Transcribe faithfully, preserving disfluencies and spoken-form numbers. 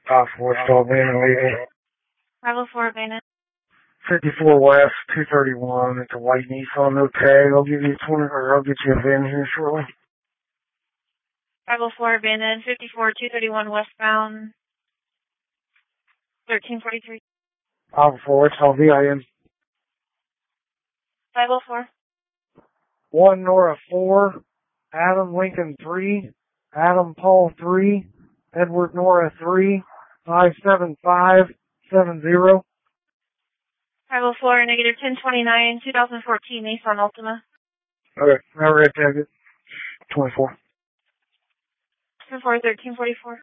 five four, still abandoned, leaving. five oh four, abandoned. fifty-four West, two thirty-one. It's a white Nissan, no tag. I'll give you twenty, or I'll get you a VIN here shortly. five oh four, abandoned. fifty-four, two thirty-one westbound. thirteen forty-three. five oh four, it's all V I N. five oh four. one Nora four, Adam Lincoln three, Adam Paul three, Edward Nora three, five seven five seven zero. five oh four, negative ten twenty-nine, twenty fourteen Nissan Altima. Okay, now we're at tag it. twenty-four. ten four, thirteen forty-four.